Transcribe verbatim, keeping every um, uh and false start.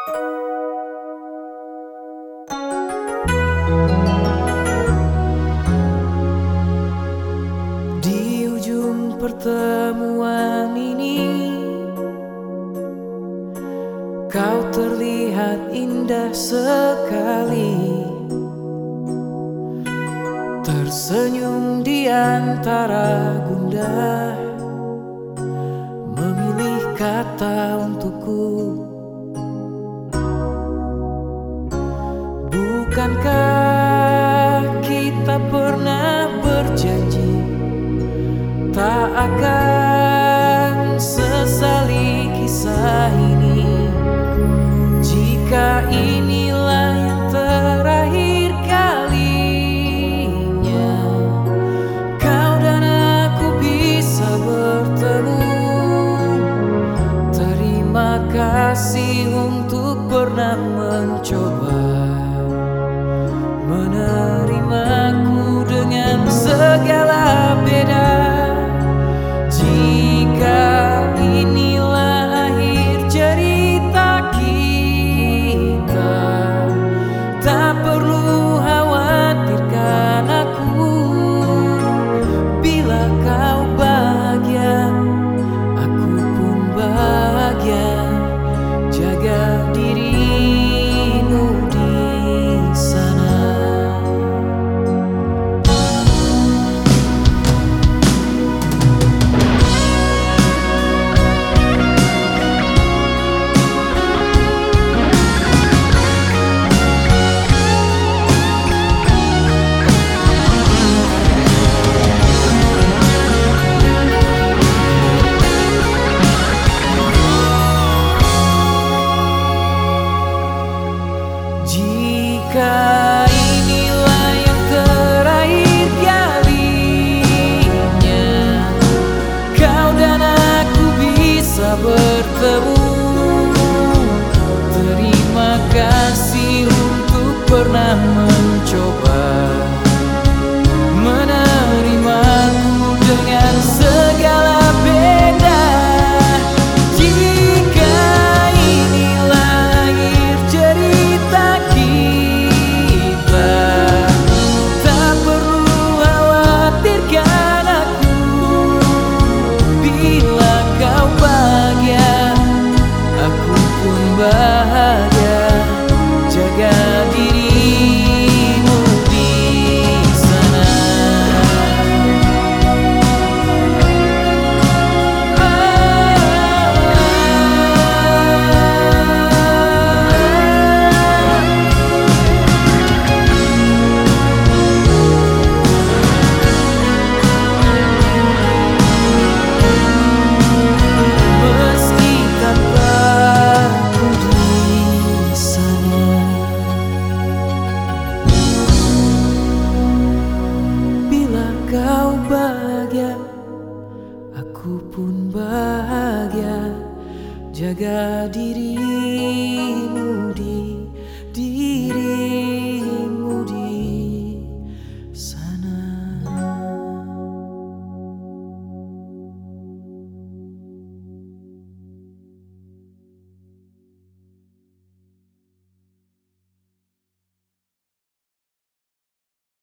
Di ujung pertemuan ini, kau terlihat indah sekali, tersenyum di antara gundah, memilih kata untukku. Bukankah kita pernah berjanji tak akan sesali kisah ini? Jika inilah yang terakhir kalinya kau dan aku bisa bertemu, terima kasih untuk pernah mencoba menerimaku dengan segala beda. Jika inilah akhir cerita kita, tak perlu khawatirkan aku. Bila kau bahagia, aku pun bahagia. Jaga dirimu di sana. Jika inilah yang terakhir kalinya kau dan aku bisa bertemu, terima kasih untuk pernah mencoba menerimaku dengan segala beda. Jika inilah akhir cerita kita, tak perlu khawatirkan aku. Bila kau bahagia, aku pun bahagia. Jaga dirimu di sana. Meski tanpa ku di sana, bila kau bahagia, aku pun bahagia. Jaga diri